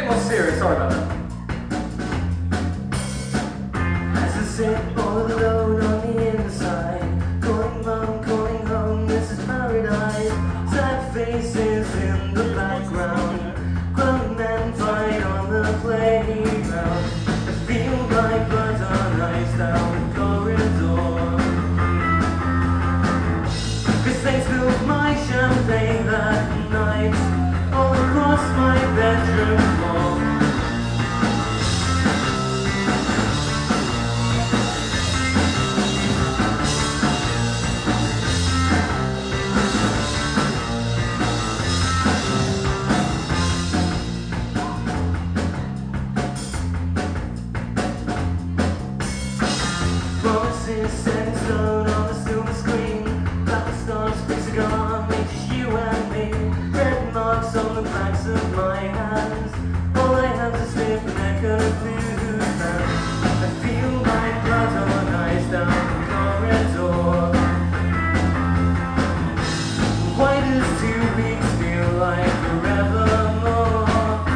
bit more serious, sorry about that. As I sit all alone on the inside, calling mom, calling home, this is paradise. Sad faces in the background, grown men fight on the playground. I feel like blood on ice down the corridor, 'cause they spilled my champagne that night all across my bedroom floor. Promises set in stone on the silver screen, black stars, big cigar, make just you and me. Red marks on the backs of my hands, all I have is stiff neck and blue hands. I feel like blood on ice down the corridor. Why does 2 weeks feel like forevermore?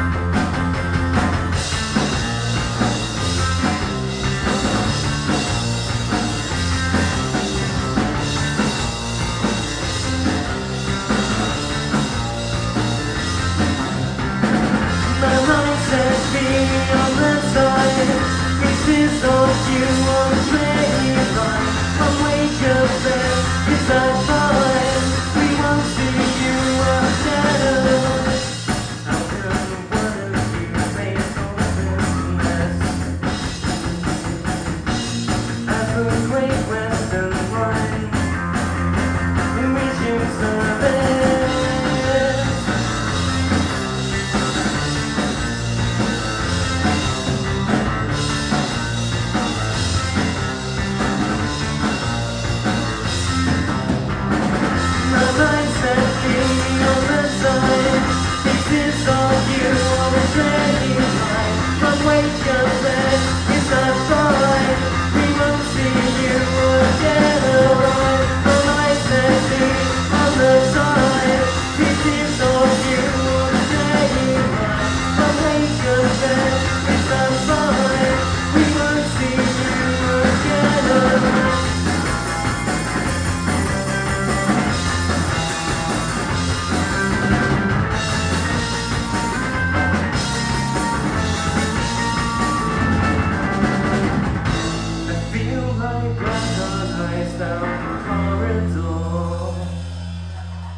My mind sets me on the side, pieces of you on the grapevine. I'll wake up there, is that fine? We won't see you again. How could one of you make all this mess? As the Great Western Line resumes service.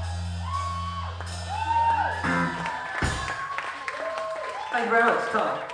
Thank you very much, Tom.